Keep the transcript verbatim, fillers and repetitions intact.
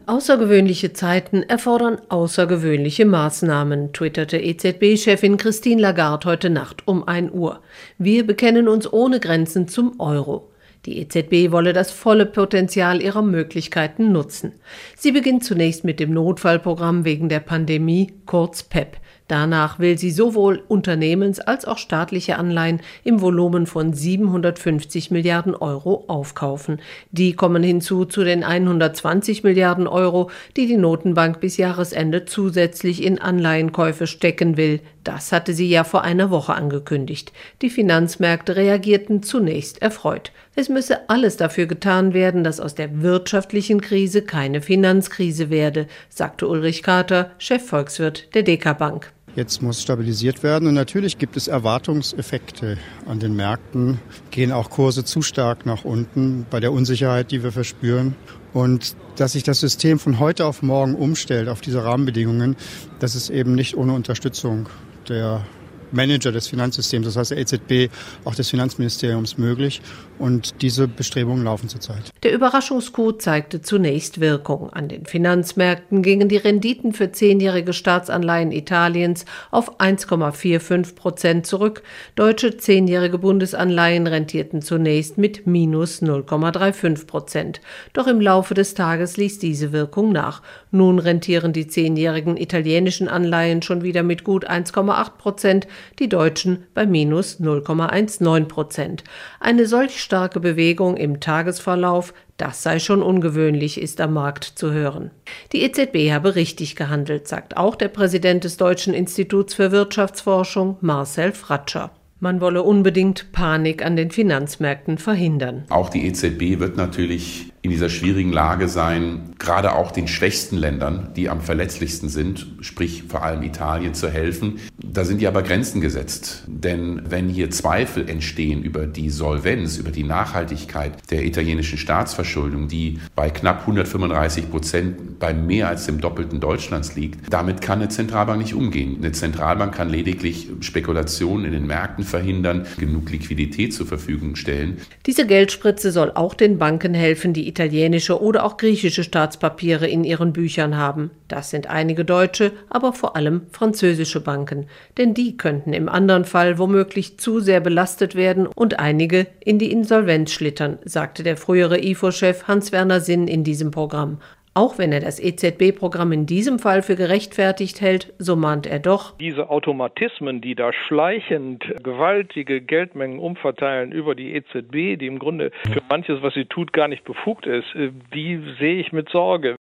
Außergewöhnliche Zeiten erfordern außergewöhnliche Maßnahmen, twitterte E Z B-Chefin Christine Lagarde heute Nacht um ein Uhr. Wir bekennen uns ohne Grenzen zum Euro. Die E Z B wolle das volle Potenzial ihrer Möglichkeiten nutzen. Sie beginnt zunächst mit dem Notfallprogramm wegen der Pandemie, kurz P E P. Danach will sie sowohl Unternehmens- als auch staatliche Anleihen im Volumen von siebenhundertfünfzig Milliarden Euro aufkaufen. Die kommen hinzu zu den hundertzwanzig Milliarden Euro, die die Notenbank bis Jahresende zusätzlich in Anleihenkäufe stecken will. Das hatte sie ja vor einer Woche angekündigt. Die Finanzmärkte reagierten zunächst erfreut. Es müsse alles dafür getan werden, dass aus der wirtschaftlichen Krise keine Finanzkrise werde, sagte Ulrich Kater, Chefvolkswirt der D K Bank. Jetzt muss stabilisiert werden und natürlich gibt es Erwartungseffekte an den Märkten. Gehen auch Kurse zu stark nach unten bei der Unsicherheit, die wir verspüren. Und dass sich das System von heute auf morgen umstellt auf diese Rahmenbedingungen, das ist eben nicht ohne Unterstützung der Manager des Finanzsystems, das heißt der E Z B, auch des Finanzministeriums möglich. Und diese Bestrebungen laufen zurzeit. Der Überraschungscoup zeigte zunächst Wirkung. An den Finanzmärkten gingen die Renditen für zehnjährige Staatsanleihen Italiens auf eins Komma fünfundvierzig Prozent zurück. Deutsche zehnjährige Bundesanleihen rentierten zunächst mit minus null Komma fünfunddreißig Prozent. Doch im Laufe des Tages ließ diese Wirkung nach. Nun rentieren die zehnjährigen italienischen Anleihen schon wieder mit gut eins Komma acht Prozent, die deutschen bei minus null Komma neunzehn Prozent. Eine solch starke Bewegung im Tagesverlauf, das sei schon ungewöhnlich, ist am Markt zu hören. Die E Z B habe richtig gehandelt, sagt auch der Präsident des Deutschen Instituts für Wirtschaftsforschung, Marcel Fratscher. Man wolle unbedingt Panik an den Finanzmärkten verhindern. Auch die E Z B wird natürlich in dieser schwierigen Lage sein, gerade auch den schwächsten Ländern, die am verletzlichsten sind, sprich vor allem Italien, zu helfen. Da sind ja aber Grenzen gesetzt. Denn wenn hier Zweifel entstehen über die Solvenz, über die Nachhaltigkeit der italienischen Staatsverschuldung, die bei knapp hundertfünfunddreißig Prozent bei mehr als dem Doppelten Deutschlands liegt, damit kann eine Zentralbank nicht umgehen. Eine Zentralbank kann lediglich Spekulationen in den Märkten verhindern, genug Liquidität zur Verfügung stellen. Diese Geldspritze soll auch den Banken helfen, die italienische oder auch griechische Staatspapiere in ihren Büchern haben. Das sind einige deutsche, aber vor allem französische Banken. Denn die könnten im anderen Fall womöglich zu sehr belastet werden und einige in die Insolvenz schlittern, sagte der frühere I F O-Chef Hans-Werner Sinn in diesem Programm. Auch wenn er das E Z B-Programm in diesem Fall für gerechtfertigt hält, so mahnt er doch: Diese Automatismen, die da schleichend gewaltige Geldmengen umverteilen über die E Z B, die im Grunde für manches, was sie tut, gar nicht befugt ist, die sehe ich mit Sorge.